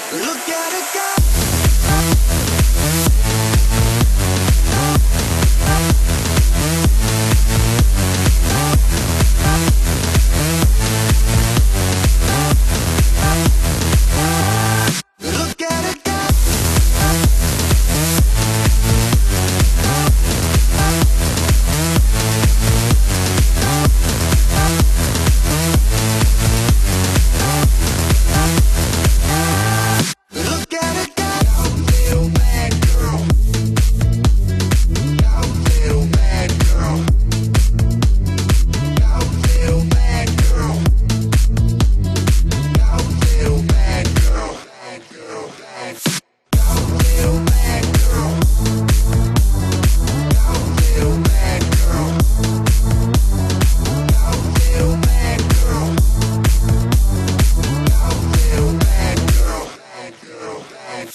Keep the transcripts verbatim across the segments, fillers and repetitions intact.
Look at it go. Look at it go. Look at it go. Little bad girl. Little bad girl. Little bad girl. Little bad girl. Bad girl. Bad. Little bad girl. Little bad girl. Little bad girl. Little bad girl. Bad girl. Bad.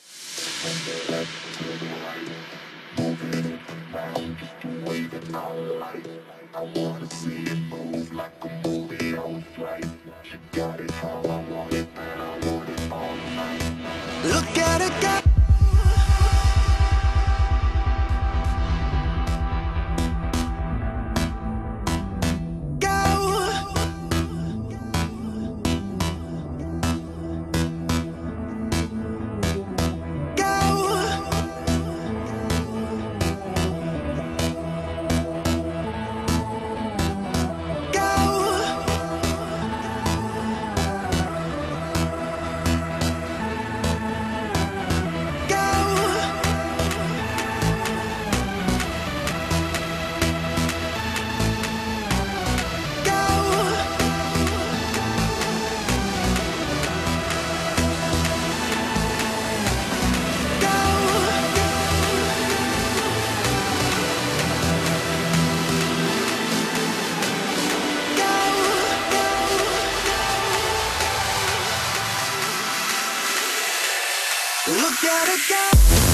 I wanna see it move like a movie on flight. She got it how I want it, and I want it all night. Look at it go. Go. Go. Go. Go. Go. Look at it go.